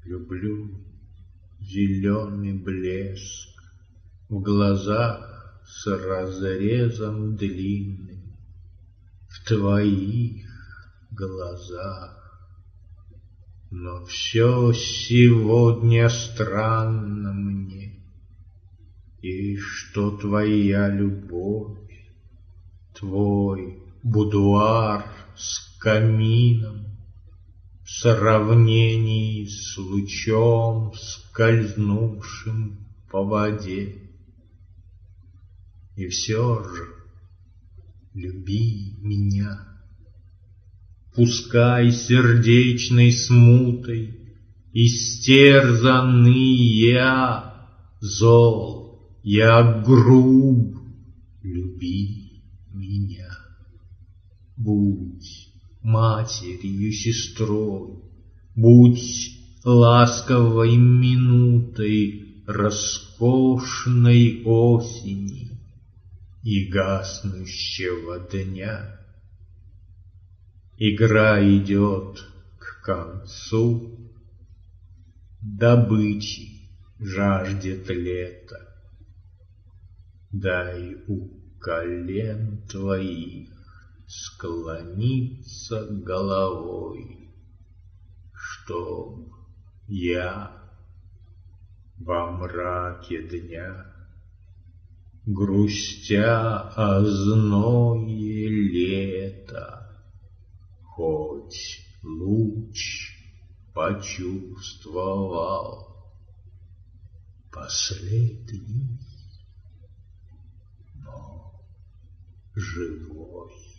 Люблю зеленый блеск в глазах с разрезом длинным, в твоих глазах. Но все сегодня странно мне, и что твоя любовь, твой будуар с камином, в сравнении с лучом, скользнувшим по воде. И все же люби меня. Пускай сердечной смутой истерзанный я зол, я груб, люби меня. Будь матерью, сестрой, будь ласковой минутой роскошной осени и гаснущего дня. Игра идет к концу, добычи жаждет лето. Дай у колен твоих склониться головой, чтоб я во мраке дня, грустя о зное лета, хоть луч почувствовал последний, но живой.